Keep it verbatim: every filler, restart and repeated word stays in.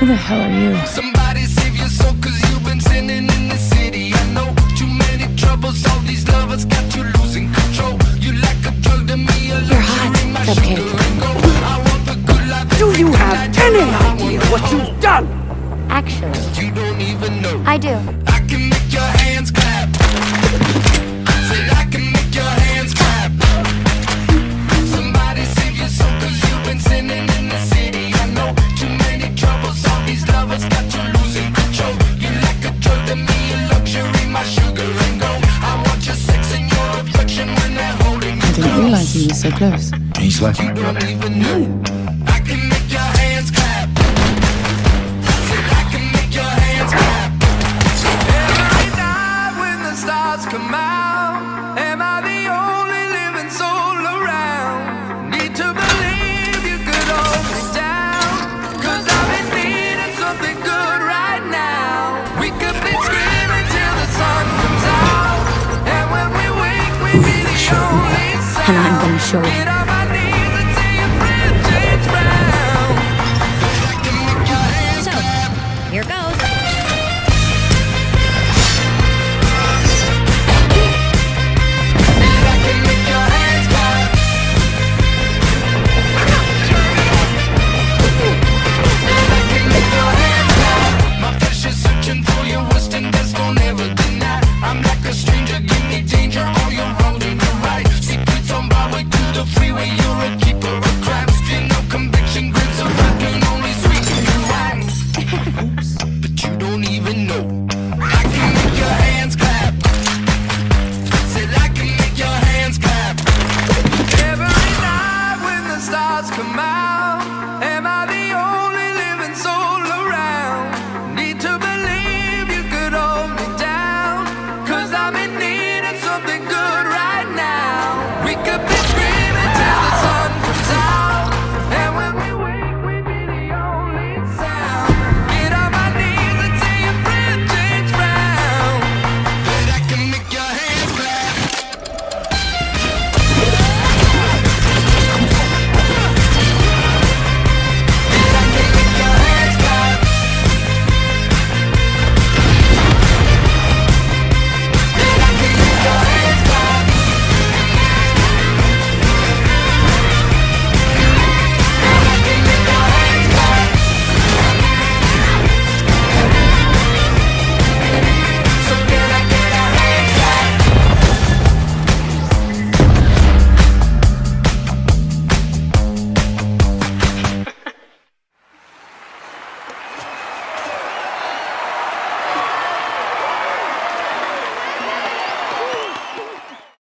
Who the hell are you? Somebody save your soul, cause you've been sinning in the city. I know too many troubles, all these lovers got you losing control. You like a drug to me, a You're hot, luxury, my Cupcake. sugar and gold. I want the good life. Do you have any idea what you've done? Actually, You don't even know. I do. I can make your hands clap. Say I can make your hands clap. Somebody save your soul, cause you've been sinning in the city. I know too many troubles, all these lovers got you losing control. You like a drug to me, a luxury, my sugar and gold. I want your sex and your affection when they're holding you I didn't realize he was so close. He's like my don't brother. even know. I can make your hands clap. Say I can make your hands clap. Every night when the stars come out, am I the only living soul around? Need to believe you could hold me down, cause I've been needing something good right now. We could be screaming till the sun comes out, and when we wake we be the only sound. And I'm gonna show you. Get on my knees and see your friend change round. I can make your hands So, clap. here goes. I can make your hands clap. I can make your hands clap. My flesh is searching for your western best, don't ever deny. I'm like a stranger, give me danger, all you're wrong and you're right. Secrets on Broadway to the freeway.